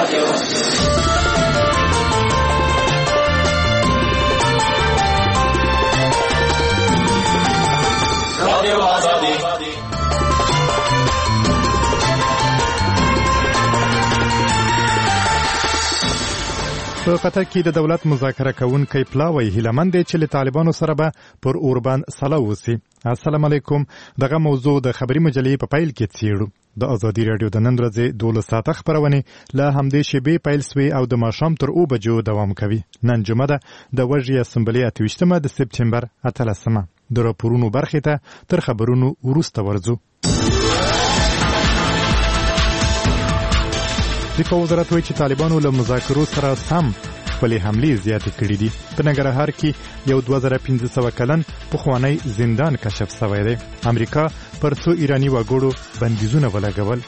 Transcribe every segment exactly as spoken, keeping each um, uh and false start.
په قطر کې د دولت مذاکره کوونکی پلاوی هیلمند دی چې له طالبانو سره به پر اوربان سلا وسی. السلام علیکم. دغه موضوع د خبري مجلې په پیل کې څیړو. د ازادي رادیو د نن ورځې دولس ساعته خبرونه له همدې شیبې پیل سوي او د ماښام تر اوه بجو دوام کوي. نن جمعه ده د وژې اسمبلې اتهشتمه د سپتمبر اتلسمه. د راپورونو برخې ته تر خبرونو وروسته ورځو. دفاع وزارت وایي چې طالبانو له مذاکرو سره سم خپلې حملې زیاتې کړې دي. په ننګرهار کې یو دوه زره پنځه سوه کلن پخوانی زندان کشف شوی دی. امریکا پر څو ایراني وګړو بندیزونه ولګول.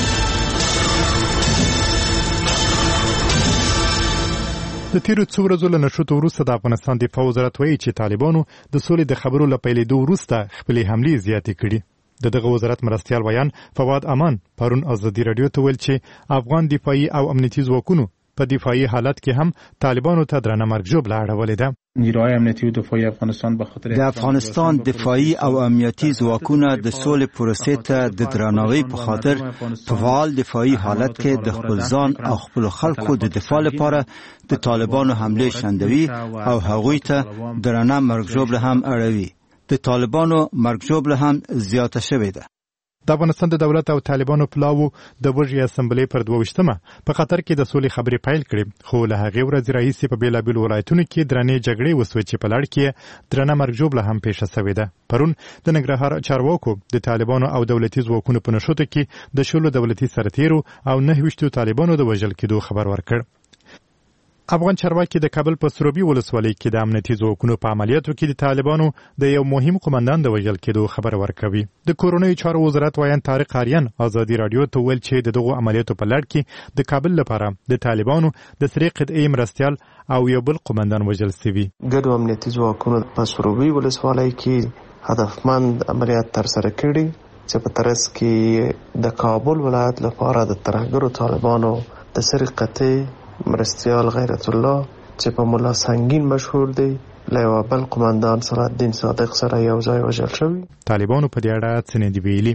د تیرو څو ورځو له نشوتو وروسته د افغانستان دفاع وزارت وایي چې طالبانو د سولې د خبرو له پیلېدو وروسته خپلې حملې زیاتې کړي. د دغه وزارت مرستیال ویان فواد امان پرون ازادي رادیو ته ویل چې افغان دفاعي او امنیتي ځواکونو په دفاعي حالت کې هم طالبانو ته درنه مرګ ژوبله اړولې ده. نیروهای امنیتي او دفاعي افغانستان به خاطر د افغانستان دفاعي او امنیتي ځواکونه د سولې پروسې ته د درناوي په خاطر په فعال دفاعي حالت کې د خپل ځان او خپل خلکو د دفاع لپاره د طالبانو حمله شندوي او هغوی ته درنه مرګ ژوبله هم اړوي. د طالبانو مرګ ژوبله هم زیاته شوې ده. د افغانستان د دولت او طالبانو پلاو د وژې اسمبلې پر دوهشتمه په قطر کې د سولې خبرې پیل کړې، خو له هغې ورځې راهیسې په بېلابېلو ولایتونو کې درنې جګړې وسوې چې په لړ کې درنه مرګ ژوبله هم پیښه شوې ده. پرون د ننګرهار چارواکو د طالبانو او دولتي ځواکونو په نښتو کې د شلو دولتي سرتیرو او نهه ویشتو طالبانو د وژل کېدو خبر ورکړ. افغان چارواکي د کابل په سروبي ولسوالۍ کې د امنیتي ځواکونو په عملیاتو کې د طالبانو د یو مهم قومندان د وژل کېدو خبر ورکوي. د کورنیو چارو وزارت ویان طارق آریان ازادي رادیو ته ویل چې د دغو عملیاتو په لړ کې د کابل لپاره د طالبانو د سرې قطعې مرستیال او یو بل قومندان وژل شوي. ګډو امنیتي ځواکونو په سروبي ولسوالۍ کې هدفمند عملیات ترسره کړي چې په ترڅ کې د کابل ولایت لپاره د ترهګرو طالبانو د سرې قطعې مرستیال غیرت الله چې په مولا سنگین مشهور دی له یو بل قومندان صلاح الدین صادق سره یو ځای وژل شوی. طالبانو په دې اړه څه نه دی ویلي.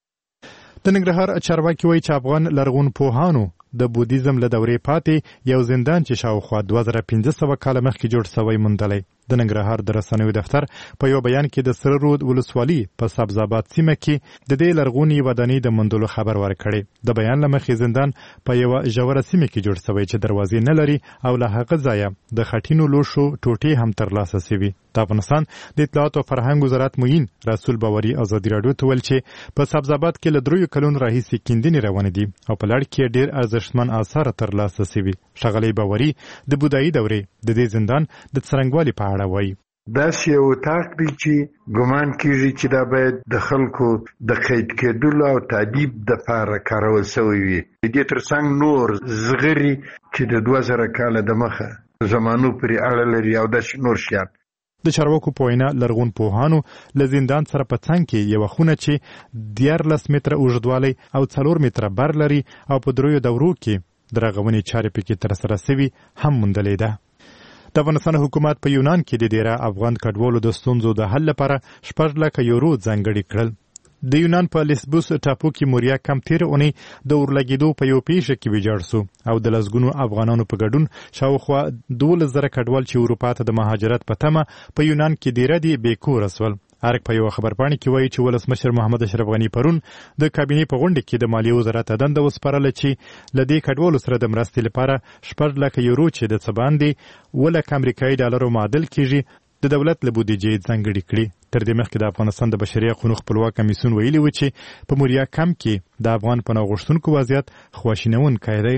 د ننګرهار چارواکي وایي چې افغان لرغون پوهانو د بودیزم له دورې پاتې یو زندان چې شاوخوا دوه زره پنځه سوه کاله مخکې جوړ شوی موندلی. د ننګرهار د رسنیو دفتر په یو بیان کې د سره رود ولسوالۍ په سبزاباد سیمه کې د دې لرغونې ودانۍ د موندلو خبر ورکړی. د بیان له مخې زندان په یوه ژوره سیمه کې جوړ شوی چې دروازې نه لري او له هغه ځایه د خټینو لوښو ټوټې هم ترلاسه شوي. د افغانستان د اطلاعات او فرهنګ وزارت معین رسول باوري ازادي رادیو ته ویل چې په سبزاباد کې له دریو کلونو راهیسې کیندنې روانې دي او په لړ کې ډېر ارزښتمن آثار ترلاسه شوي. ښاغلی باوري د بودایي دورې د دې زندان د څرنګوالي په اړه وایي. داسې یو اتاق دی چې ګمان کېږي چې دا باید د خلکو د قید کېدلو او تعذیب دپاره کارول شوی وي. د دې ترڅنګ نور زغري چې د دوه زره کاله د مخه زمانو پورې اړه لري او داسې نور شیان. د چارواکو په وینا لرغون پوهانو له زندان سره په څنګ کې یوه خونه چې دیارلس متره اوږدوالی او څلور متره بر لري او په دریو دورو کې د رغونې چارې پکې ترسره شوي هم موندلې ده. د افغانستان حکومت په یونان کې د ډیره افغان کډوالو د ستونزو د حل لپاره شپږ لکه یورو ځانګړي کړل. د یونان په لیسبوس ټاپو کې موریا کم تېره اونۍ د اورلګېدو په یو پیښه کې ویجاړ سو او د لسګونو افغانانو په ګډون شاوخوا دولس زره کډوال چې اروپا ته د مهاجرت په تمه په یونان کې ډیره دي بېکوره سول. ارګ په یو خبرپاڼه کې وایي چې ولسمشر محمد اشرف غني پرون د کابینې په غونډه کې د مالیې وزارت ته دنده وسپارله چې له دې کډوالو سره د مرستې لپاره شپږ لکه یورو چې د څه باندې اووه لکه امریکایي ډالرو معادل کېږي د دولت له بودیجې ځانګړي کړي. تر دې مخکې د افغانستان د بشري حقونو خپلواک کمیسیون ویلي و چې په موریا کم کې د افغان پناه غوښتونکو وضعیت خواشینونکی دی.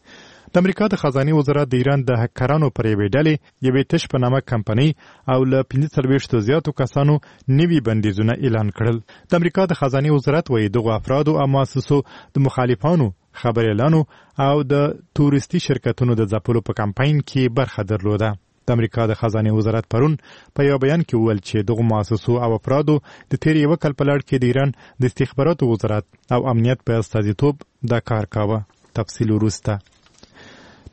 د امریکا د خزانې وزارت د ایران د هکرانو پر یوې ډلې یوې تش په نامه کمپنۍ او له پنځه څلوېښتو زیاتو کسانو نوي بندیزونه اعلان کړل. د امریکا د خزانې وزارت وایي دغو افرادو او مؤسسو د مخالفانو خبریالانو او د تورستي شرکتونو د ځپلو په کمپاین کې برخه درلوده. د امریکا د خزانې وزارت پرون په یو بیان کې وویل چې دغو مؤسسو او افرادو د تیر یوه کال په لړ کې د ایران د استخباراتو وزارت او امنیت په استازیتوب دا کار کاوه. تفصیل وروسته.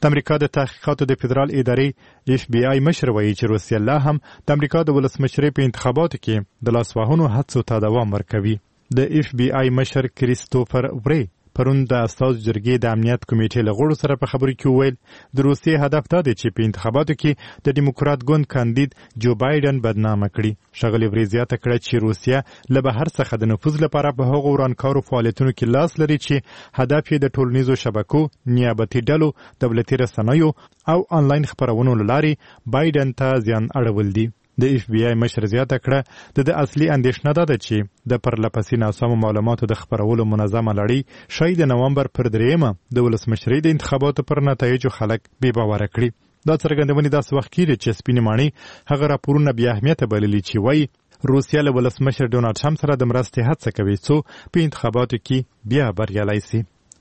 د امریکا د تحقیقاتو د فدرال ادارې اف بی آی مشر وایي چې روسیه لا هم د امریکا د ولسمشرۍ په انتخاباتو کې د لاسوهنو هڅو ته دوام ورکوي. د اف بی آی مشر کریستوفر وری پرون د استازو جرګې د امنیت کمیټې له غړو سره په خبرو کې وویل د روسیې هدف دا دی چې په انتخاباتو کې د ډیموکرات ګوند کاندید جو بایدن بدنامه کړي. ښاغلي وری زیاته کړه چې روسیه له بهر څخه د نفوذ لپاره په هغو ورانکارو فعالیتونو کې لاس لري چې هدف یې د ټولنیزو شبکو، نیابتي ډلو، دولتي رسنیو او آنلاین خپرونو له لارې بایدن ته زیان اړول دي. د اف بی آی مشر زیاته کړه د اصلي اندېښنه دا ده چې د پرلپسې ناسمو معلوماتو د خپرولو منظمه لړۍ شاید د نومبر پر دریمه د ولسمشرۍ د انتخاباتو پر نتایجو خلک بې باوره کړي. دا څرګندونې داسې وخت کېږي چې سپینې ماڼۍ هغه راپورونه بې اهمیته بللي چې وایي روسیه له ولسمشر ډونالډ ټرمپ سره د مرستې هڅه کوي څو په انتخاباتو کې بیا بریالی سي.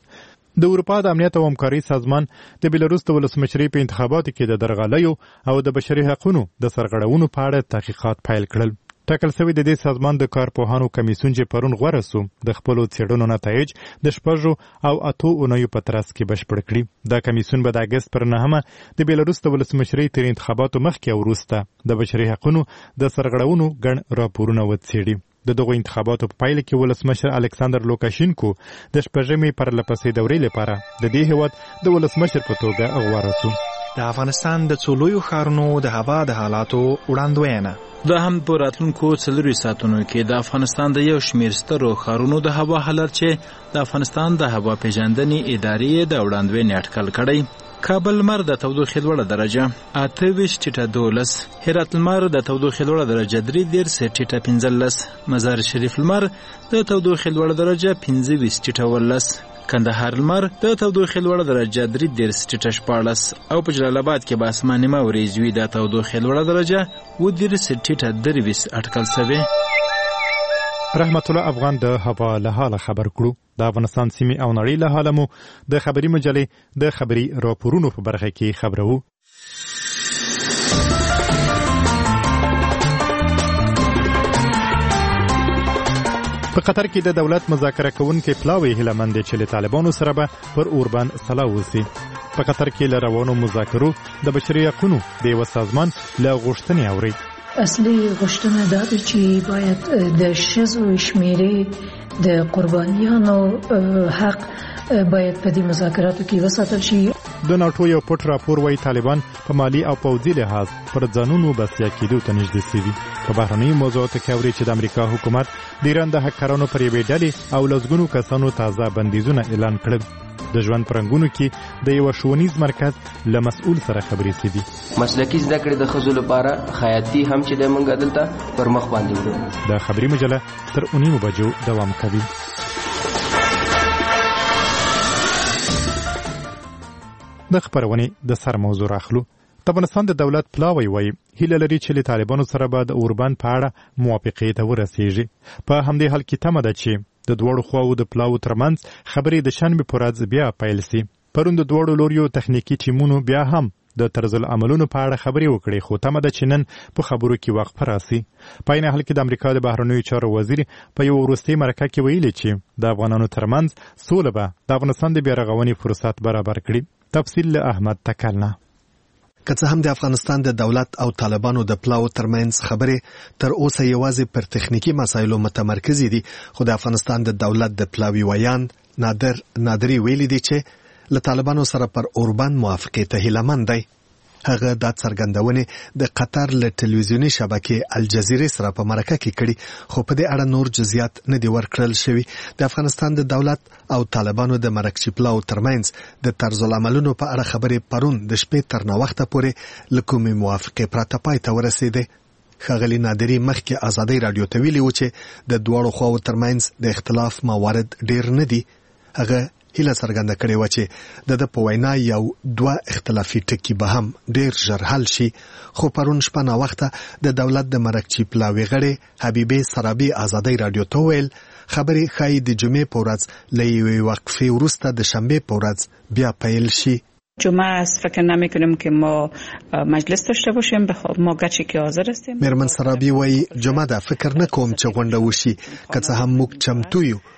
د اروپا د امنیت او همکارۍ سازمان د بیلاروس د ولسمشرۍ په انتخاباتو کې د درغلیو او د بشري حقوقو د سرغړونو په اړه تحقیقات پیل کړل. ټاکل شوی د دې سازمان د کارپوهانو کمیسیون چې پرون غوره سو د خپلو څېړنو نتایج د شپږو او اتو اونیو په ترڅ کې بشپړ کړي. دا کمیسیون به د اګست پر نهمه د بیلاروس د ولسمشرۍ تر انتخاباتو مخکې او وروسته د بشري حقوقو د سرغړونو ګڼ راپورونه وڅېړي. د دغو انتخاباتو په پایله کې ولسمشر الکساندر لوکاشینکو د شپږمې پرلپسې دورې لپاره د دې هیواد د ولسمشر په توګه غوره سو. د افغانستان د څو لویو ښارونو د هوا د حالاتو وړاندوینه. دا هم په راتلونکو څلورو ساعتونو کې د افغانستان د یو شمېر سترو ښارونو د هوا حالت چې د افغانستان د هوا پیژندنې ادارې د وړاندوینې اټکل کړی. کابل لمر د تودوخې لوړه درجه اته ویشت ټیټه دولس، هرات لمر د تودوخې لوړه درجه درې دېرش ټیټه پنځلس، مزار شریف لمر د تودوخې لوړه درجه پنځه ویشت ټیټه ولس، کندهار لمر د تودوخې لوړه درجه درې دېرش ټیټه شپاړس او په جلال آباد کې به اسماني واورې وي د تودوخې لوړه درجه اووه دېرش ټیټه درې ویشت اټکل شوې. رحمت الله افغان د هوا له حاله خبر کړو. د افغانستان سیمې او نړۍ له حاله مو د خبري مجلې د خبري راپورونو په برخه کې خبرو. په قطر کې د دولت مذاکره کوونکي پلاوی هیله مند چې له طالبانو سره به پر اوربان سلا وسی. په قطر کې له روانو مذاکرو د بشري حقوقو د یو سازمان له غوښتنې اوري. اصلي غوښتنه دا ده چې باید د ښځو شمیرې د قربانیانو حق باید په دې مذاکراتو کې وساتل شي. د ناټو یو پټ راپور وايي طالبان په مالی او پوځي لحاظ پر ځانونو بسیا کېدو ته نږدې شوي. په بهرنیو موضوعاتو کې اوري چې د امریکا حکومت د ایران د هکرانو پر یوې ډلې او لسګونو کسانو تازه بندیزونه اعلان کړل. د ژوند پرنګونو کې د یو ښوونیز مرکز له مسؤل سره خبرې شوي. مسلکي زده کړې د ښځو لپاره خیاطي هم چې د موږ دلته پر مخ باندې وړو. د خبري مجله تر اونیمو بجو دوام کوي. د خبرونې د سر موضوع راخلو. د افغانستان د دولت پلاوی وایي هیله لري چې له طالبانو سره به د اوربان په اړه موافقې ته ورسیږي. په همدې حال کې تمه ده چې د دوړو خواو د پلاو ترمنځ خبرې د شنبې په ورځ بیا پیل سي. پرون د دوړو لوریو تخنیکی ټیمونو بیا هم د طرز العملونو په اړه خبرې وکړې، خو تمه ده چې نن په خبرو کې وقفه راسي. په عین حال کې د امریکا د بهرنیو چارو وزیر په یو وروستي مرکه کې ویلي چې د افغانانو ترمنځ سوله به د افغانستان د بیا رغونې فرصت برابر کړي. تفصیل له احمد تکلنه. که څه هم د افغانستان د دولت او طالبانو د پلاو ترمنځ خبرې تر اوسه یوازې پر تخنیکی مسایلو متمرکزې دي، خو د افغانستان د دولت د پلاوی ویان نادر نادری ویلي دي چې له طالبانو سره پر اوربان موافقې ته هیله مند دی. هغه د څرګندونې د قطر له ټلویزیوني شبکې الجزیره سره په مرکه کې کړي، خو په دې اړه نور جزئیات نه دي ورکړل شوي. د افغانستان د دولت او طالبانو د مرکچی پلاو ترمنځ د طرز العملونو په اړه خبرې پرون د شپې تر ناوخته پورې له کومې موافقې پرته پای ته ورسېدې. ښاغلي نادري مخکې ازادۍ راډیو ته ویلي و چې د دواړو خواو ترمنځ د اختلاف موارد ډیر نه دي. هغه هیله څرګنده کړې وه چې د ده په وینا یو دوه اختلافي ټکي به هم ډیر ژر حل شي، خو پرون شپه ناوخته د دولت د مرکچی پلاوي غړې حبیبې سرابي ازادۍ راډیو ته وویل خبرې ښایي د جمعې په ورځ له یوې وقفې وروسته د شنبې په ورځ بیا پیل شي. جمعه است فکر نمی کنیم که ما مجلس داشته باشیم، بخواب ما گچی که حاضر هستیم. میرمن سرابی وای جمعه ده فکر نکوم چې غونډه وشي، که څه هم موږ چمتو یو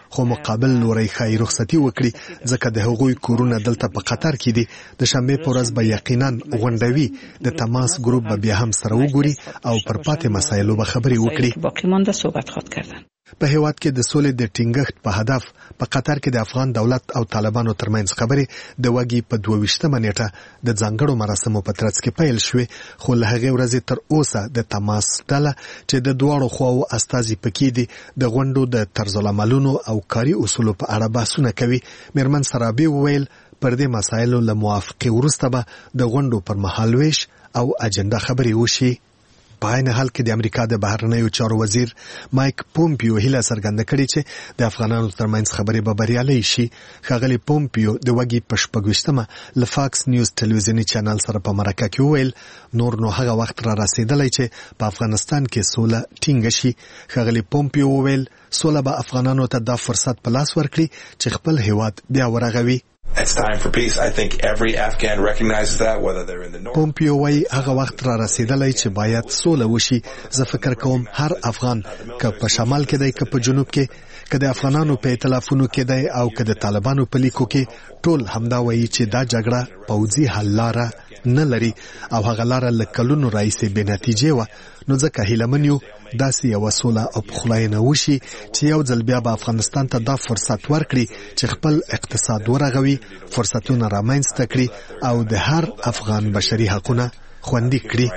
خو مقابل لوري خای رخصتي وکړي ځکه د هغوی کورونه دلته په قطر کې دي. د شنبه په ورځ به یقینا غونډوي د تماس ګروپ به بیا هم سره وګوري او پر پاتې مسایلو به خبرې وکړي. باقی مانده صحبت خود کردن. په هیواد کې د سولې د ټینګښت په هدف په قطر کې د افغان دولت او طالبانو ترمنځ خبرې د وګي په دوه ویشتمه نیټه د ځانګړو مراسمو په ترڅ کې پیل شوې، خو له هغې ورځې تر اوسه د تماس ډله چې د دواړو خواو استازي پکې دي د غونډو د طرزالعملونو او کاري اصولو په اړه بحثونه کوي. میرمن سرابي وویل پر دې مسایلو له موافقې وروسته به د غونډو پر مهال ویش او اجنډا خبرې وشي. په عین حال کې د امریکا د بهرنیو چارو وزیر مایک پومپیو هیله څرګنده کړې چې د افغانانو ترمنځ خبرې به بریالۍ شي. ښاغلي پومپیو د وګي په شپږویشتمه له فاکس نیوز ټلویزیوني چینل سره په مرکه کې وویل نور نو هغه وخت را رسیدلی چې په افغانستان کې سوله ټینګه شي. ښاغلي پومپیو وویل سوله به افغانانو ته دا فرصت په لاس ورکړي چې خپل هیواد بیا ورغوي. It's time for peace. I think every Afghan recognizes that, whether they're in the north. پومپیو وايي هغه وخت را رسیدلی چې باید سوله وشي. زه فکر کوم هر افغان که په شمال کې دی که په جنوب کې، که د افغانانو په ائتلافونو کې دی او که د طالبانو په لیکو کې، ټول همدا وایي چې دا جګړه پوځي حل لاره نه لري او هغه لاره له کلونو راهیسې بې نتیجې وه. نو ځکه هیلهمن یو داسې یوه سوله او پخلاینه وشي چې یو ځل بیا به افغانستان ته دا فرصت ورکړي چې خپل اقتصاد ورغوي، فرصتونه رامنځته کړي او د هر افغان بشري حقونه خوندي کړي.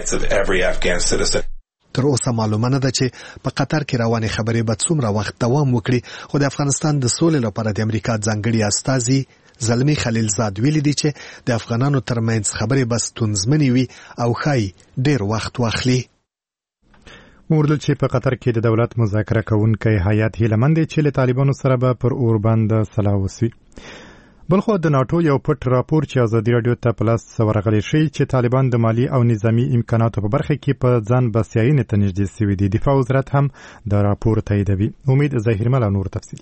تر اوسه معلومه نه ده چې په قطر کې روانې خبرې به څومره وخت دوام وکړي، خو د افغانستان د سولې لپاره د امریکا ځانګړي استازي زلمی خلیلزاد ویلي دي چې د افغانانو ترمنځ خبرې به ستونزمنې وي او ښایي ډېر وخت واخلي. موردل چې په قطر کې د دولت مذاکره کوونکی هیات هیلهمند دی چې له طالبانو سره به پر اور باندې صلاح وسي. بلخو د ناتو یو پټ راپور چې ازادي رادیو ته پلاس ورغلی شي چې طالبان د مالی او نظامی امکاناتو په برخه کې په ځان بسیاینه ته نږدې سوي دي. دفاع وزارت هم د راپور تاییدوي. امید ظاهرمل او نور تفصیل.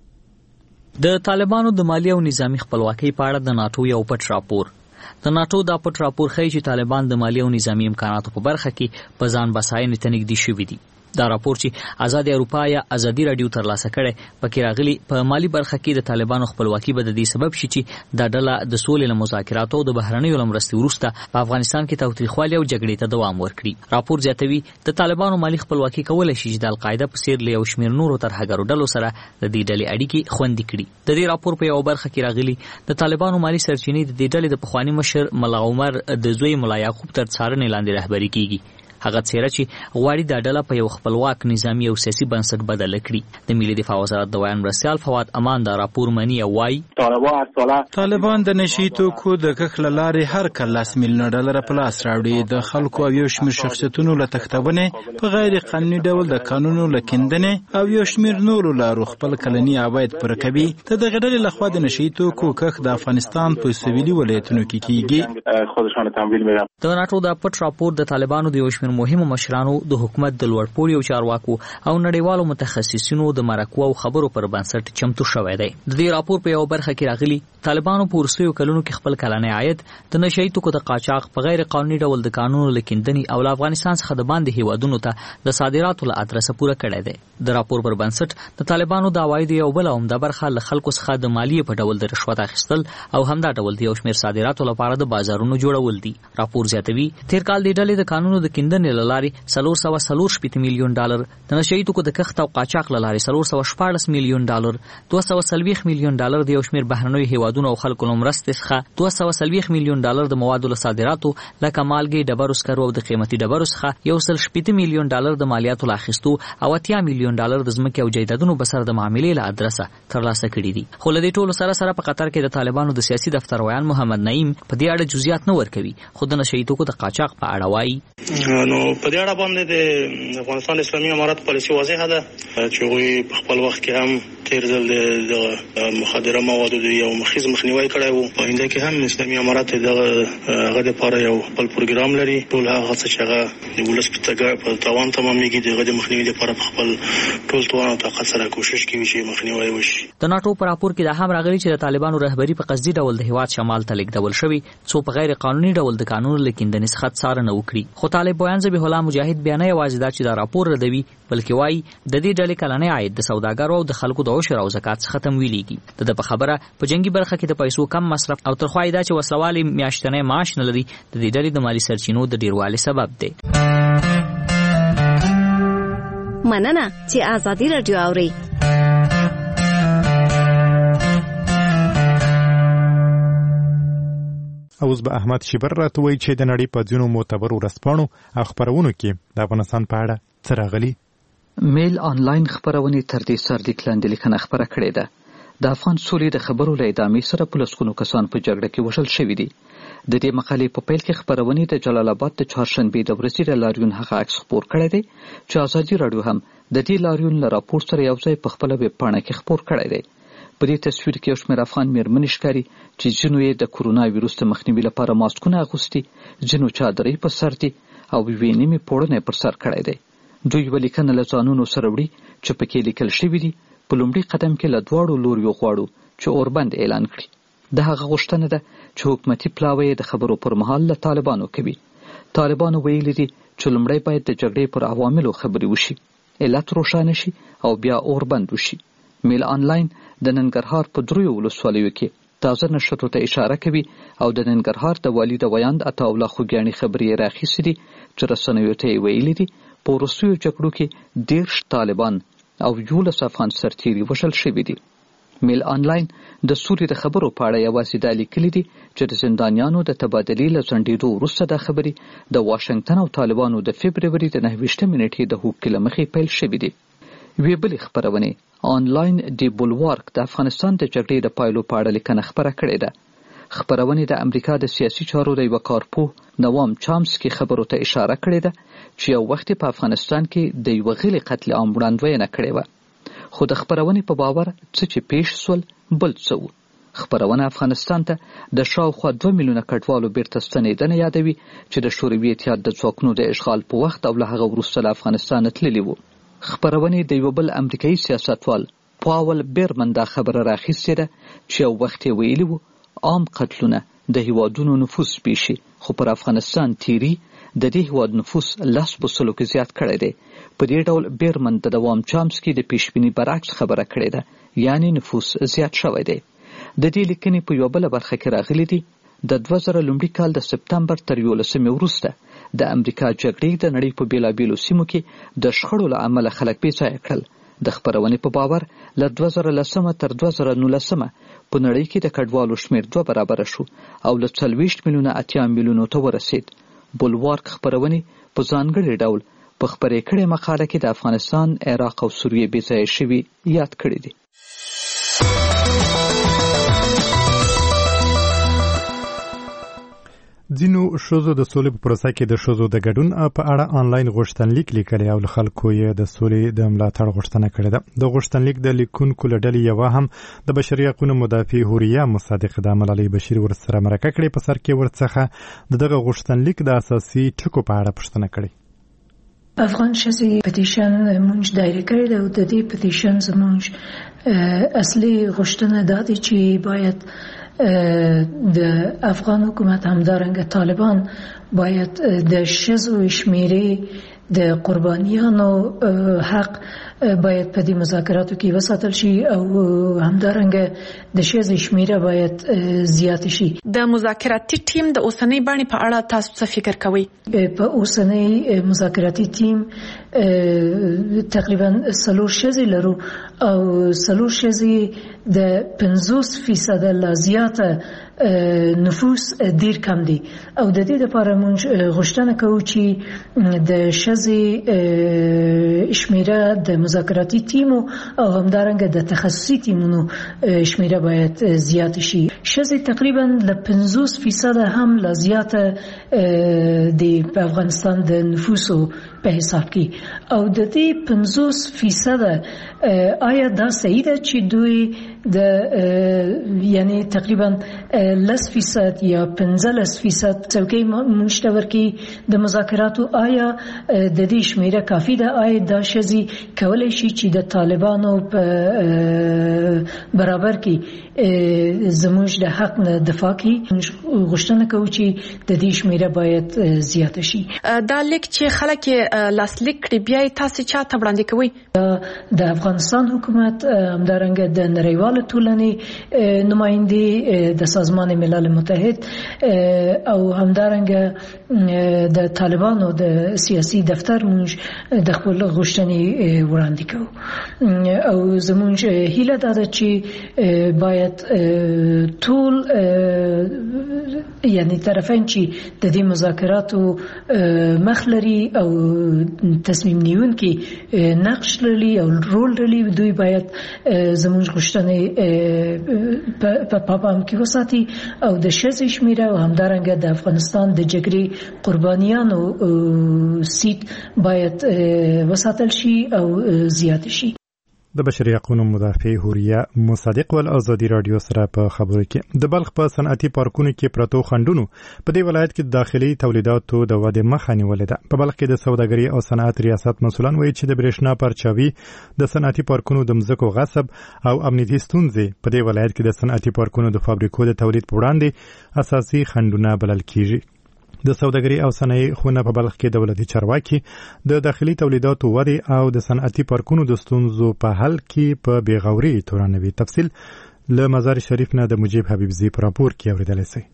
د طالبانو د مالی او نظامی خپلواکۍ په اړه د ناتو یو پټ راپور. د ناتو دا پټ راپور ښیي چې طالبان د مالی او نظامی امکاناتو په برخه کې په ځان بساینې ته نږدې شوي دي. دا راپور چې ازادي اروپا یا ازادي رادیو ترلاسه کړي پکې راغلي په مالی برخه کې د طالبانو خپلواکي به د دې سبب شي چې دا ډله د سولې له مذاکراتو او د بهرنیو له مرستې وروسته په افغانستان کې تاوتریخوالي او جګړې ته دوام ورکړي. راپور زیاتوي د طالبانو مالی خپلواکي کولی شي چې د القاعده په څیر له یو شمېر نورو ترهګرو ډلو سره د دې ډلې اړیکې خوندي کړي. د دې راپور په یوه برخه کې راغلي د طالبانو مالی سرچینې د دې ډلې د پخواني مشر ملا عمر د زوی ملا یعقوب تر څارنې لاندې رهبري کیږي. هغه څیره چې غواړي دا ډله په یو خپلواک نظامي او سیاسي بنسټ بدله کړي. د ملي دفاع وزارت د ویان مرستیال فواد امان دا راپور مني او وايي طالبان د نشي توکو د کښ له لارې هر کال لاس میلیونه ډالر په لاس راوړي. د خلکو او یو شمېر شخصیتونو له تښتونې په غیر قانوني ډول د قانونو له کیندنې او یو شمېر نورو لارو خپل کلني عواید پوره کوي. د دغې ډلې لخوا د نشي توکو کښ د افغانستان په سویلي ولایتونو کې کیږي. د ناتو دا پټ راپور د طالبانو د یو شمېر مهمو مشرانو د حکومت د لوړپوړي او چارواکو او نړیوالو متخصصینو د مرکو او خبرو پر بنسټ چمتو شوی دی. د دې راپور په یو برخه کې راغلي طالبانو په وروستیو کلونو کې خپل کلنی عاید د نشئی توکو د قاچاق په غیر قانوني ډول د قانونو له کیندنې او له افغانستان څخه د باندې هیوادونو ته د صادراتو له ادرسه پوره کړی دی. د راپور پر بنسټ د طالبانو د عوایدو یو بل عمده برخه له خلکو څخه د مالیې په ډول د رشوت اخیستل او همدا ډول د یو شمېر صادراتو لپاره د بازارونو جوړول دي. راپور زیاتوي تیر کال د ډلې د قانونو د کیندنې له لارې څلور سوه څلور شپېته میلیون ډالر، د نشئی توکو د کښت او قاچاق له لارې څلور سوه شپاړس میلیون ډالر، دوه سوه څلوېښت میلیون ډالر د یو شمېر بهرنیو هیوادونو او خلکو له مرستې څخه، دوه سوه څلوېښت میلیون ډالر د موادو له صادراتو لکه مالګې، ډبرو سکرو او د قیمتي ډبرو څخه، یو سل شپېته میلیون ډالر د مالیاتو له اخیستو او اتیا میلیون ډالر د ځمکې او جایدادونو په سر د معاملې له ادرسه ترلاسه کړي دي. خو له دې ټولو سره سره په قطر کې د طالبانو د سیاسي دفتر ویان محمد نعیم په دې اړه جزئیات نه ورکوي، خو د نشئی توکو د قاچاق په اړه وایي. نو په دې اړه باندې د افغانستان اسلامي امارات پالیسي واضحه ده چې هغوی په خپل وخت کې هم تیر ځل د مخدره موادو د یو مخیز مخنیوی کړی وو. په آینده کې هم اسلامي امارات دغه هغه دپاره یو خپل پروګرام لري. ټول هغه څه چې هغه د ولس په تاوان تمامېږي د هغه د مخنیوي دپاره په خپل ټول توان او طاقت سره کوشش کوي چې مخنیوی وشي. د ناټو په راپور کې دا هم راغلي چې د طالبانو رهبري په قصدي ډول د هیواد شمال ته لیږدول شوي څو په غیر قانوني ډول د قانون له کیندنې څخه څارنه وکړي. خو طالب بیان ذبیح الله مجاهد بیانوي یوازې دا چې دا راپور ردوي بلکې وايي د دې ډلې کلنی عاید د سوداګرو او د خلکو د عشر او زکات څخه تمویلېږي. د په خبره په جنگي برخه کې د پیسو کم مصرف او ترخوای دا چې وسلوالي میاشتنی معاش نه لري د دې ډلې د مالی سرچینو د ډیروالي سبب دی. مننه چې آزادي رادیو اوري. اوس به احمد شیبر راته وایي چې د نړۍ په ځینو معتبرو ورځپاڼو او خپرونو کې د افغانستان په اړه څه راغلي. میل آنلاین خپرونې تر دې سرلیک لاندې لیکنه خپره کړې ده. د افغان سولې د خبرو له ادامې سره په لسګونو کسان په جګړه کې وژل شوي دي. د دې مقالې په پیل کې خپرونې د جلال آباد د چهارشنبې د ورځې د لاریون هغه عکس خپور کړی دی چې ازادي راډیو هم د دې لاریون له راپور سره یو ځای په خپله ویب پاڼه کې خپور کړی دی. په دې تصویر کې یو شمېر افغان میرمنې ښکاري چې ځینو یې د کورونا ویروس د مخنیوي لپاره ماسکونه اغوستي، ځینو چادرۍ په سر دي او یوې نیمې پوړنی پر سر کړی دی. دوی یوه لیکنه له ځانونو سره وړي چې پکې لیکل شوي دي په لومړي قدم کې له دواړو لوریو غواړو چې اوربند اعلان کړي. د هغه غوښتنه ده چې حکومتي پلاوی د خبرو پر مهال له طالبانو کوي. طالبانو ویلي دي چې لومړی باید د جګړې پر عواملو خبرې وشي، علت روښانه شي او بیا اوربند وشي. میل آنلاین د ننګرهار په دریو ولسوالیو کې تازه نشرو ته اشاره کوي او د ننګرهار د والي د ویاند عطاالله خوږیاڼي خبرې یې راخیستې دي چې رسنیو ته یې ویلي دي په وروستیو جګړو کې دېرش طالبان او یولس افغان سرتیري وژل شوي دي. میل آنلاین د سولې د خبرو په اړه یوازې دا لیکلي دي چې د زندانیانو د تبادلې له ځنډېدو وروسته دا خبرې د واشنګټن او طالبانو د فبروري د نهه ویشتمې نیټې د هوکې له مخې پیل شوي دي. یوې بلې خپرونې آنلاین دی بولوارک د افغانستان د جګړې د پایلو په اړه لیکنه خپره کړې ده. خپرونې د امریکا د سیاسي چارو د یوه کارپوه نوام چامسکي خبرو ته اشاره کړې ده چې یو وخت په افغانستان کې د یوه غلې قتل عام وړاندوینه کړې وه، خو د خپرونې په باور څه چې پیښ سول بل څه و. خپرونه افغانستان ته د شاوخوا دوه میلیونه کډوالو بیرته ستنېدنه یادوي چې د شوروي اتحاد د ځواکونو د اشغال په وخت او له هغه وروسته له افغانستانه تللي وو. خپرونې د یو بل امریکایي سیاستوال پاول بیرمن دا خبره راخیستې ده چې یو وخت یې ویلي وو عام قتلونه د هیوادونو نفوس پیښي، خو پر افغانستان تیری د دې هیواد نفوس لس په سلو کې زیات کړی دی. په دې ډول بیرمن د دوام چامسکي د پیشبیني برعکس خبره کړې ده، یعنی نفوس زیات شوی دی. د دې لیکنې په یوه بله برخه کې راغلي دي د دوه زره لومړي کال د سپتمبر تر یولسمې وروسته د امریکا جګړې د نړۍ په بېلابېلو سیمو کې د شخړو له امله خلک بې ځایه کړل. د خپرونې په باور له دوه زره لسمه تر دوه زره نولسمه په نړۍ کې د کډوالو شمېر دوه برابره شو او له څلوېښت میلیونه اتیا میلیونو ته ورسېد. بولوارک خپرونې په ځانګړي ډول په خپرې کړې مقاله کې د افغانستان، عراق او سوریې بې ځایه شوي یاد کړي دي. ځینو ښځو د سولې په پروسه کې د ښځو د ګډون په اړه آنلاین غوښتنلیک لیکلی او له خلکو یې د سولې د ملاتړ غوښتنه کړې ده. د غوښتنلیک د لیکونکو له ډلې یوه هم د بشري حقونو مدافع حوریا مصادق د ملالۍ بشیر ورسره مرکه کړې. په سر کې ورڅخه د دغه غوښتنلیک د اساسي ټکو په اړه پوښتنه کړې. افغان ښځې پټیشن مونږ دایره کړی دی او د دې پټیشن زمونږ اصلي غوښتنه دا ده چې باید د افغان حکومت همدارنګه طالبان باید د ښځو شمیرې د قربانیانو حق باید په دې مذاکراتو کې وساتل شي او همدارنګه د ښځو شمیره باید زیات شي. د مذاکراتي ټیم د اوسنۍ بڼې په اړه تاسو څه فکر کوئ؟ په اوسنۍ مذاکراتي ټیم تقریبا څلور ښځې لرو او څلور ښځې د پنځوس فیصده لا زیاته نفوس ډیر کم دي او د دې لپاره موږ غوښتنه کوو چې د ښځې شمیره د مذاکراتي ټیمو او همدارنګه د تخصصي ټیمونو شمیره باید زیات شي. ښځې تقریبا له پنځوس فیصده هم لا زیاته د افغانستان د نفوسو په حساب کې او د دې پنځوس فیصده آیا دا صحیح ده چې دوی د یعنی تقریبا لس فیصد یا پنځلس فیصد څوکۍ موږ ته ورکړي د مذاکراتو. آیا د دې شمیره کافي ده؟ آیا دا ښځې کولی شي چې د طالبانو په برابر کې زموږ د حق نه دفاع کړي؟ غوښتنه کوو چې د دې شمیره باید زیاته شي. دا لیک چې خلک لاسلیک کړي بیا یې تاسې چا ته وړاندې کوئ؟ د افغانستان حکومت همدارنګه د نړیوالې ټولنې نمایندې د سازمان ملل متحد او همدارنګه د طالبانو د سیاسي دفتر موږ د خپل غوښتنې وړاندې کوو او زموږ هیله دا ده چې باید ټول یعنی طرفین چې د دې مذاکراتو مخ لري او تصمیم نیونکي نقش لري او رول لري دوی باید زموږ غوښتنې په پام کې وساتي او د ښځې شمیره او همدارنګه د افغانستان د جګړې قربانیانو سیټ باید وساتل شي او زیات شي. د بشري حقوقو مدافع حوریه مصدق ول ازادي رادیو سره په خبرو کې د بلخ په صنعتي پارکونو کې پرتو خندونو په دې ولایت کې داخلي تولیداتو د ودې مخه نیولې ده. په بلخ کې د سوداګري او صنعت ریاست مسولان وایي چې د برېښنا پرچاوي د صنعتي پارکونو د مځکو غصب او امنیتي ستونزې په دې ولایت کې د صنعتي پارکونو د فابریکو د تولید په وړاندې اساسي خندونه بلل کیږي. د سوداګري او صنایع خونه په بلخ کې دولتي چارواکي د داخلي تولیداتو ودې او د صنعتي پارکونو د ستونزو په حل کې په بیغوري تورانوي. تفصیل له مزار شریف نه د مجيب حبیبزي په راپور کې اوریدل شي.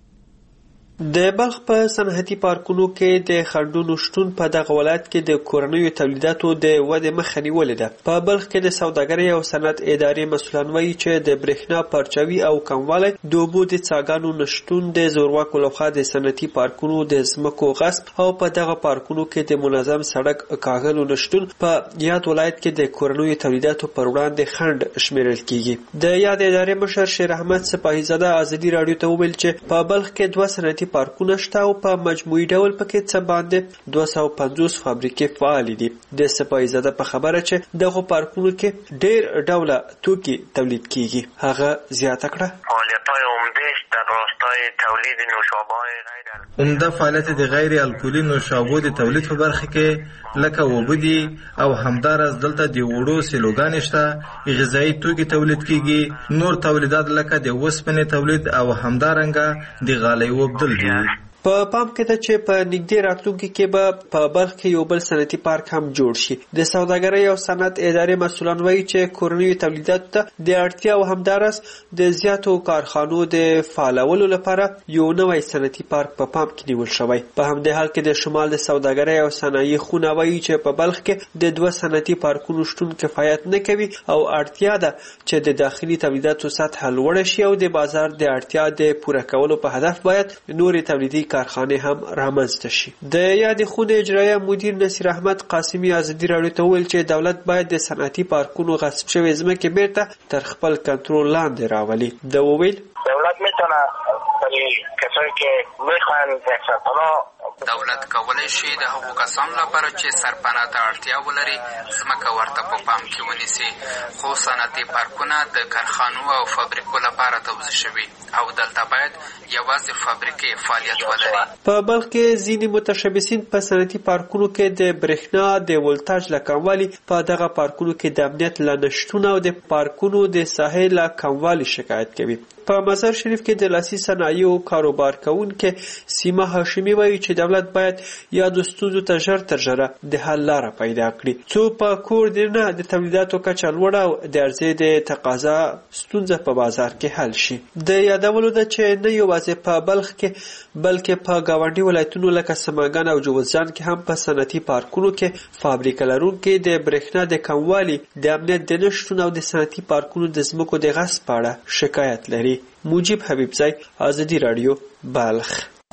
د بلخ په صنعتي پارکونو کې د خندونو شتون په دغه ولایت کې د کورنیو تولیداتو د ودې مخه نیولې ده. په بلخ کې د سوداګرۍ او صنعت ادارې مسؤلان وایي چې د برېښنا پرچاوي او کموالی د اوبو د څاګانو نشتون د زورواکو لخوا د صنعتي پارکونو د ځمکو غصب او په دغه پارکونو کې د منظم سړک کاغلو نشتون په یاد ولایت کې د کورنیو تولیداتو پر وړاندې خنډ شمیرل کیږي. د یاد ادارې مشر شیر احمد سپاهی زاده ازادي رادیو ته وویل چې په بلخ کې دوه صنعتي پارکونه شته او په مجموعي ډول پکې څه باندې دوه سوه پنځوس فابریکې فعال دي. د سپاهی زاده په خبره چې دغه پارکونو کې ډېر ډوله توکي تولید کیږي. هغه زیاته کړه فعالیت‌های عمده‌اش در راستای تولید نوشابه‌های غیر عمده فعالیت د غیر الکولي نوشابو د تولید په برخه کې لکه وبدي او همدارس دلته د وړو سیلوګان شته غذایی توکي تولید کیږي. نور تولیدات لکه د وسپنې تولید او همدارنګه د غالۍ وبدل دي. په پام کې ده چې په نږدې راتلونکي کې به په بلخ کې یو بل صنعتي پارک هم جوړ شي. د سوداګرۍ او صنعت ادارې مسؤلان وایي چې کورنیو تولیداتو ته د اړتیا او همدارس د زیاتو کارخانو د فعالولو لپاره یو نوی صنعتي پارک په پام کې نیول شوی. په همدې حال کې د شمال د سوداګرۍ او صنایع خونه وایي چې په بلخ کې د دوه صنعتي پارکونو شتون کفایت نه کوي او اړتیا ده چې د داخلي تولیداتو سطح لوړه شي او د بازار د اړتیا د پوره کولو په هدف باید نورې تولیدي کارخانه هم رامنځته شي. د یاد خونه اجرایه مدیر نصیر احمد قاسمی ازادي رادیو ته ویل چې دولت باید د صنعتي پارکونو غصب شوی ځمکې بیرته تر خپل کنټرول لاندې راولي. د وویل دولت میتونه برای کسایی که میخوان اقتصادپنا دولت کولای شي د هغو کسانو لپاره چې سرپناه ته اړتیا ولري ځمکه ورته په پام کې ونیسي. خو صنعتي پارکونه د کارخانو او فابریکو لپاره توزیع شوي او دلته باید یوازې فابریکې فعالیت ولري. په بلخ کې ځینې متشبثین په صنعتي پارکونو کې د برېښنا د ولتاژ له کموالي، په دغه پارکونو کې د امنیت له نشتون او د پارکونو د ساحې له کموالي شکایت کوي. په مزار شریف کې د لاسي صنایعو کاروبار کوونکې سیمه هاشمي وایي چې دولت باید یادو ستونزو ته ژر تر ژره د حل لاره پیدا کړي څو په کور دننه د تولیداتو کچه لوړه او د عرضې د تقاضا ستونزه په بازار کې حل شي. د یادولو ده چې نه یوازې په بلخ کې بلکې په ګاونډي ولایتونو لکه سمنګان او جوزجان کې هم په صنعتي پارکونو کې فابریکه لرونکي د برېښنا د کموالي، د امنیت د نشتون او د صنعتي پارکونو د ځمکو د غصب په اړه شکایت لري. مجيب حبیبزی، ازادي رادیو، بلخ.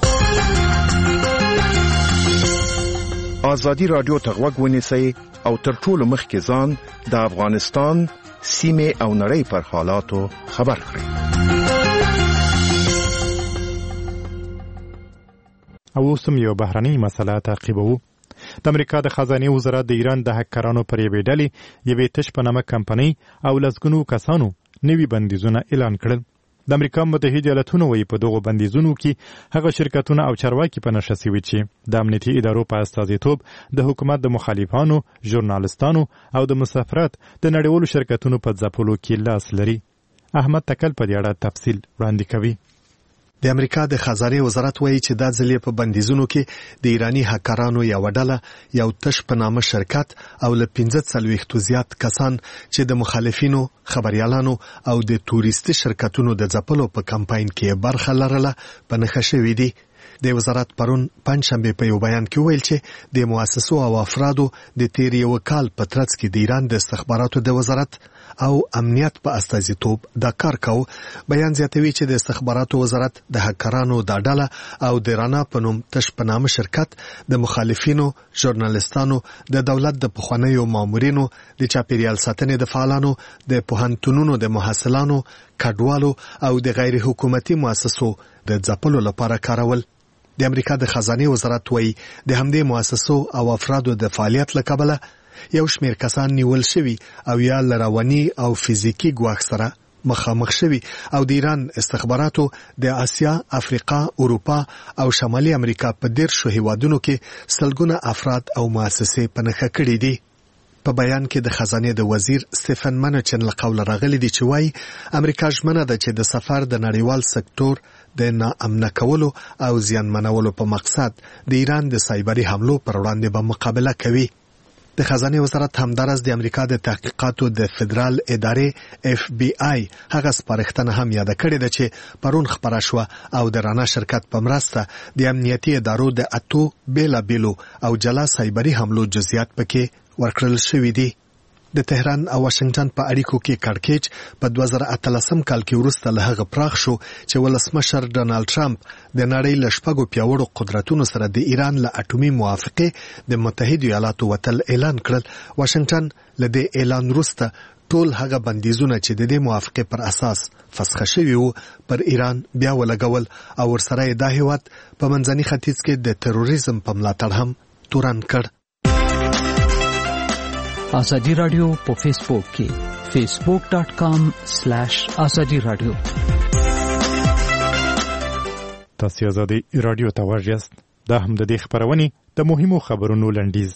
ازادي رادیو ته غوږ ونیسئ او تر ټولو مخکې ځان د افغانستان سیمې او نړۍ پر حالاتو خبر کړئ. او اوس هم یو بهرنۍ مسله تعقیبوو. د امریکا د خزانه وزارت د ایران د هکرانو پر یوې ډلې یوې تش په نامه کمپنۍ او لسګونو کسانو نوي بندیزونه اعلان کړل. د امریکا متحده ایالاتونو وایي په دغو بندیزونو کې هغه شرکتونه او چارواکي په نښه سوي چې د امنیتي ادارو په استازیتوب د حکومت د مخالفانو، ژورنالستانو او د مسافرت د نړیوالو شرکتونو په ځپلو کې لاس لري. احمد تکل په دې اړه تفصیل وړاندې کوي. د امریکا د خزانه وزارت وایي چې دا ځل په بندیزونو کې د ایرانی هکرانو یو ډله یو تش په نامه شرکت او له پنځه څلوېښتو زیات کسان چې د مخالفینو، خبريالانو او د توريستي شرکتونو د ځپلو په کمپاین کې برخه لرله په نښه شوي دي. د وزارت پرون پنځشنبه په یو بیان کې ویل چې د مؤسسو او افرادو د تیر یو کال په ترڅ کې د ایران د استخباراتو د وزارت او امنیت په استازیتوب دا کار کو. بیان زیاتوي چې د استخباراتو وزارت د هکرانو د ډله او د رانا په نوم تش په نامه شرکت د مخالفینو، ژورنالستانو، د دولت د پخوانیو مامورینو، د چاپیریال ساتنې د فعالانو، د پوهنتونونو د محصلانو، کډوالو او د غیر حکومتي مؤسسو د ځپلو لپاره کارول. د امریکا د خزانه وزارت وایي د همدې مؤسسو او افرادو د فعالیت له کبله یو شمېر کسان نیول شوي او یا لرواني او فزیکی ګواښ سره مخامخ شوي او د ایران استخباراتو د آسیا، افریقا، اروپا او شمالي امریکا په دیرشو هیوادونو کې سلګونه افراد او مؤسسې په نښه کړي دي. په بیان کې د خزانه د وزیر سټیفن منچن له قوله راغلي دي چې وایي امریکا ژمنه ده چې د سفر د نړیوال سکتور د ناامنه کولو او زیانمنولو په مقصد د ایران د سایبري حملو پر وړاندې به مقابله کوي. د خزانه وزارت همدارس د امریکا د تحقیقاتو د فدرال ادارې اف بی آی هغه سپارښتنه هم یاد کړې ده چې پرون خبره شوه او د رانا شرکت په مرسته د امنیتي ادارو د اتو بیلا بیلو او جلا سایبري حملو جزئیات پکې ورکړل شوې دي. د تهران او واشنگټن په اړیکو کې کړکېچ په دوه زره اتلسم کال کې وروسته له هغه پراخ شو چې ولسمشر ډونالد ټرمپ د نړۍ له شپږو پیاوړو قدرتونو سره د ایران له اټومي موافقې د متحده ایالاتو وتل اعلان کړل. واشنگټن له دې اعلان وروسته ټول هغه بندیزونه چې د دې موافقې پر اساس فسخ شوي وو پر ایران بیا ولګول او ورسره یې دا هیواد په منځني ختیځ کې د تروریزم په ملاتړ هم تورن کړ. آزادی رادیو په فیسبوک کې فیسبوک ډاٹ کام سلیش آزادی رادیو. تاسو آزادی رادیو ته ورجست. دا هم د دې خبرونې د مهمو خبرونو لنډیز.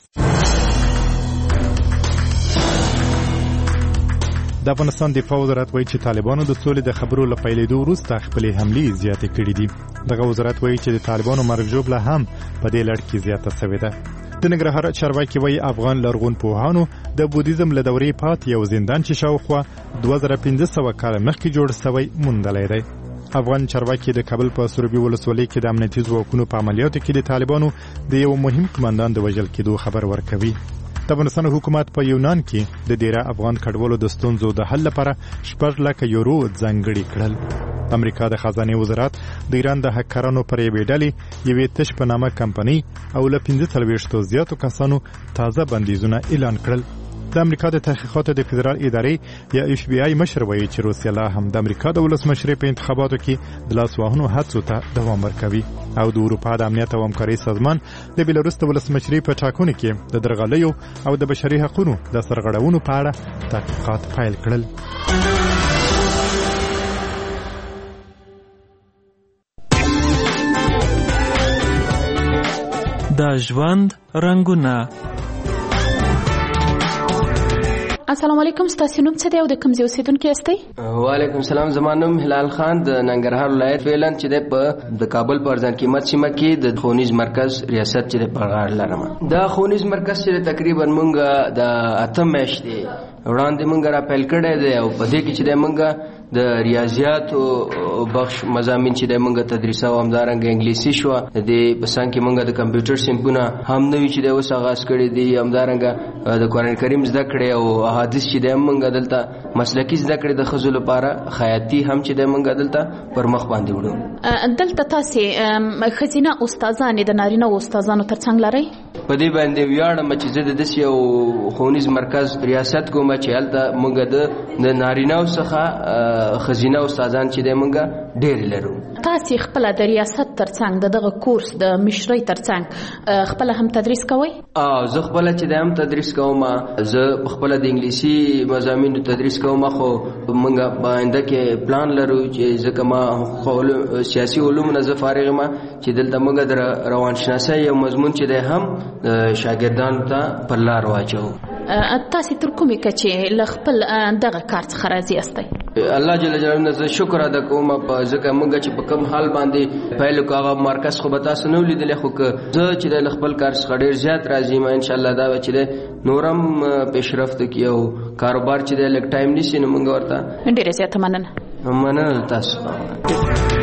د افغانستان دفاع وزارت وایي چې طالبانو د سولې د خبرو له پیلېدو وروسته خپلې حملې زیاتې کړې دي. دغه وزارت وایي چې د طالبانو مرګ ژوبله هم په دې لړ کې زیاته شوې ده. د ننګرهار چارواکي وایي افغان لرغون پوهانو د بودیزم له دورې پات یو زندان چې شاوخوا دوه زره پنځه سوه کاله مخکې جوړ شوی موندلی دی. افغان چارواکي د کابل په سروبي ولسوالۍ کې د امنیتي ځواکونو په عملیاتو کې د طالبانو د یو مهم قماندان د وژل کېدو خبر ورکوي. د افغانستان حکومت په یونان کې د ډیره افغان کډوالو د ستونزو د حل لپاره شپږ لکه یورو ځانګړي کړل. امریکا د خزانه وزارت د ایران د هکرانو پر یوې ډلې یوې تش په نامه کمپنۍ او له پنځه څلوېښتو زیاتو کسانو تازه بندیزونه اعلان کړل. د امریکا د تحقیقاتو د فدرال ادارې یا اف بی آی مشر وایي چې روسیه لا هم د امریکا د ولسمشرۍ په انتخاباتو کې د لاس وهنو هڅو ته دوام ورکوي او د اروپا د امنیت او همکارۍ سازمان د بیلاروس د ولسمشرۍ په ټاکنو کې د درغلیو او د بشري حقوقو د سرغړونو په اړه تحقیقات پیل کړل. د ژوند رنگونه. السلام علیکم. ستاسو نوم څه دی او د کوم ځای اوسیدونکي یاستئ؟ وعلیکم السلام. زما نوم هلال خان د ننګرهار ولایت فعلا چې د په د کابل په ارزان قیمت سیمه کې د خونیز مرکز ریاست چې د پرغاړ لرم. دا خونیز مرکز چې تقریبا مونږه د اتم میاشتې وړاندې مونږ را پیل کړی دی او په دې کې چې د مونږه د ریاضیاتو بخش مضامین چې د مونږه تدریس او همدارنګه انګلیسي شو. د بسان کې مونږه د کمپیوټر سیمپونه هم نوي چې د اوس آغاز کړی دی، همدارنګه د قرآن کریم زده کړې او احادیث چې د مونږه دلته مسلکی زده کړې د ښځو لپاره خیاطي هم چې د مونږه دلته پر مخ باندې وړو. دلته تاسې ښځینه استادانې د نارینه استادانو ترڅنګ لرئ؟ په دې باندې ویاړم چې زه د داسې یو ښوونیز مرکز ریاست کوم چې هلته مونږه د نارینهو څخه ښځینه استادان چې دی مونږه ډېر لرو. تاسو خپل د ریاست ترڅنګ دغه کورس د مشرۍ ترڅنګ خپل هم تدریس کوئ؟ اه زه خپل چې د هم تدریس کوم، زه خپل د انګلیسي مضامینو تدریس کوم، خو موږ باندې کې پلان لرو چې ځکه ما سیاسي علوم نه زه فارغ ما چې دلته موږ د روانشناسۍ یو مضمون چې دی هم شاګردانو ته په لار واچو. تاسو تر کومه کچې ل خپل دغه کار څخه راضي یاستئ؟ الله جل جلاله زه شکر ادا کوم په ځکه موږ چې په کوم حال باندې پیل کوغه مرکز خو به تاسو نو لیدل، خو که زه چې د خپل کار څخه ډیر زیات راضي ما ان شاء الله دا چې نورم پیشرفت کیو کاروبار چې د لک ټایم نشي نو موږ ورته ډیر زیات مننه مننه تاسو.